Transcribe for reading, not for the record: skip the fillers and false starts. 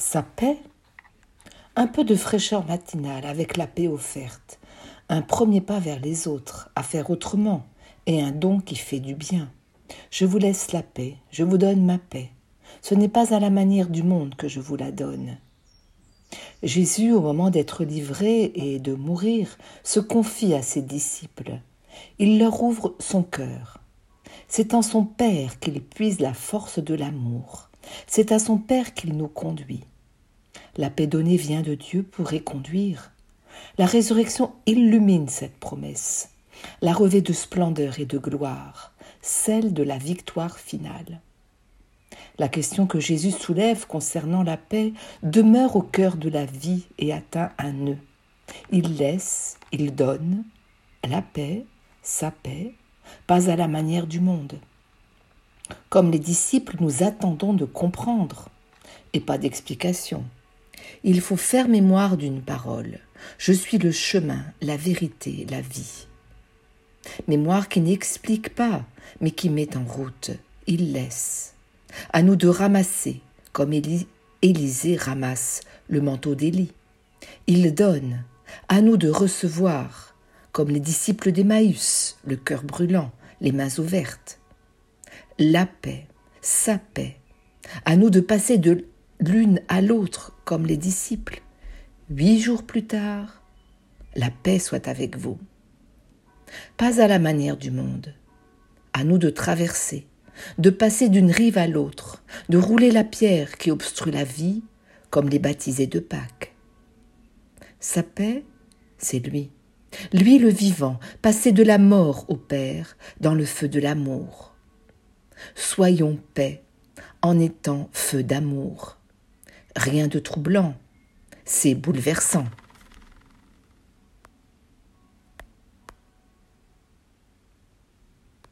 Sa paix? Un peu de fraîcheur matinale avec la paix offerte, un premier pas vers les autres, à faire autrement, et un don qui fait du bien. Je vous laisse la paix, je vous donne ma paix. Ce n'est pas à la manière du monde que je vous la donne. Jésus, au moment d'être livré et de mourir, se confie à ses disciples. Il leur ouvre son cœur. C'est en son Père qu'il puise la force de l'amour. C'est à son Père qu'il nous conduit. La paix donnée vient de Dieu pour y conduire. La résurrection illumine cette promesse, la revêt de splendeur et de gloire, celle de la victoire finale. La question que Jésus soulève concernant la paix demeure au cœur de la vie et atteint un nœud. Il laisse, il donne, la paix, sa paix, pas à la manière du monde. Comme les disciples, nous attendons de comprendre et pas d'explication. Il faut faire mémoire d'une parole. Je suis le chemin, la vérité, la vie. Mémoire qui n'explique pas, mais qui met en route. Il laisse. À nous de ramasser, comme Élisée ramasse le manteau d'Élie. Il donne. À nous de recevoir, comme les disciples d'Emmaüs, le cœur brûlant, les mains ouvertes. La paix, sa paix. À nous de passer de l'une à l'autre, comme les disciples. 8 jours plus tard, la paix soit avec vous. Pas à la manière du monde. À nous de traverser, de passer d'une rive à l'autre, de rouler la pierre qui obstrue la vie, comme les baptisés de Pâques. Sa paix, c'est lui. Lui le vivant, passé de la mort au Père, dans le feu de l'amour. Soyons paix, en étant feu d'amour. Rien de troublant, c'est bouleversant.